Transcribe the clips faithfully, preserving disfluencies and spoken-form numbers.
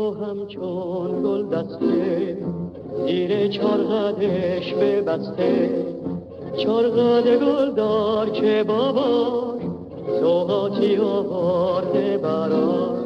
و همچون گل دسته زیر چارقدش ببسته، چارقد گل دار که باباش سوغاتی آورده براش.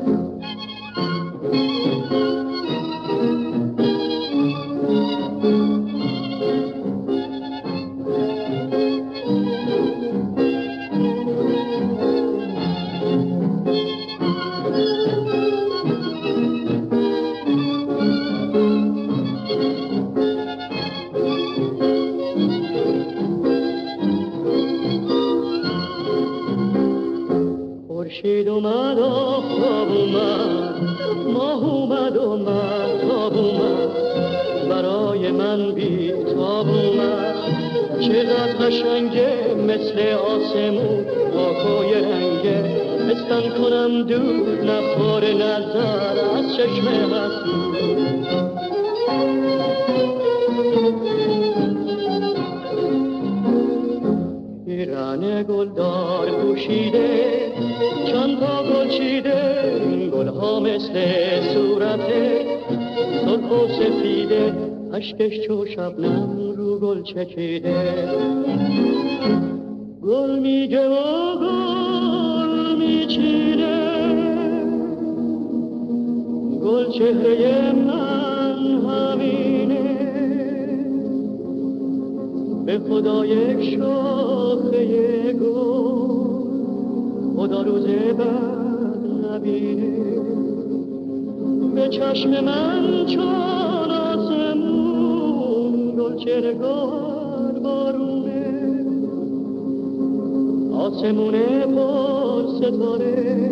خورشید اومد آفتاب اومد، ماه اومد و مهتاب اومد، برای من بی تاب اومد. چقدر قشنگه مثل آسمون پاکوی رنگه، استن کنم دود نخور نظر از چشم حسود. پیرن گلدار پوشیده چند تا گل چیده، این گل ها مثل صورته سرخ و سفیده، اشکش چو شبنم رو گل چکیده. گل میگه و گل میچینه، گل چهره من همینه، به خدا یک شاخه گل خدا روز بد نبینه. به چشم من چون آسمون گل چهرگار بارونه، آسمونه پر ستاره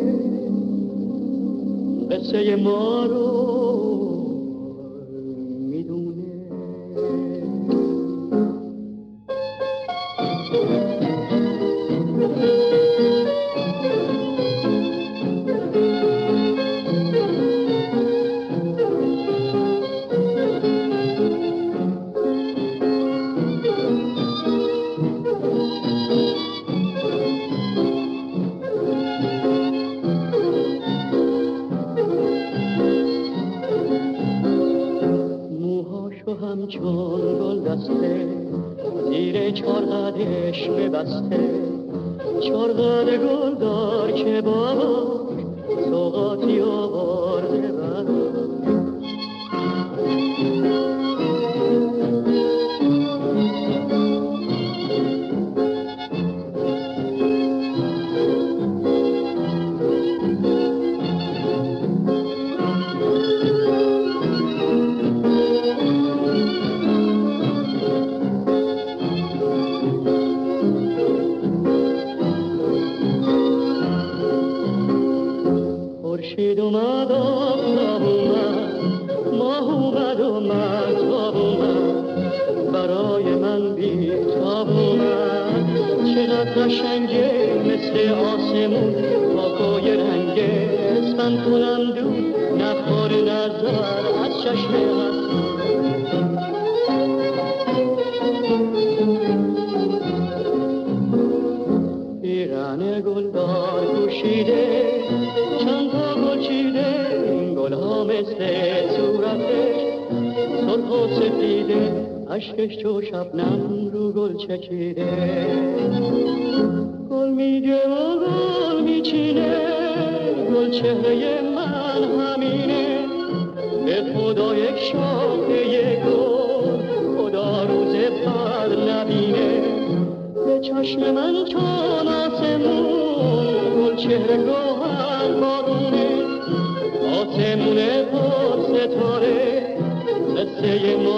قصه ما رو میدونه. همچون گل دسته زیر چارقدش ببسته، چارقد گل دار که باباش سوغاتی آورده براش. خورشید اومد آفتاب اومد، ماه اومد و مهتاب اومد، برای من بی تاب اومد. چقدر قشنگه مثل آسمون پاکوی رنگه، اسفند کنم دود نخور نظر از چشم حسود. پیرن گلدار پوشیده چند تا گل چیده، این گل ها مثل صورتش سرخ و سفیده، اشکش چو شبنم رو گل چکیده. گل میگه و گل میچینه، گل چهره من همینه، به خدا یک شاخه گل خدا روز بد نبینه. به چشم من چون آسمون گل چهره گوهر بارونه، آسمونه پر ستاره قصه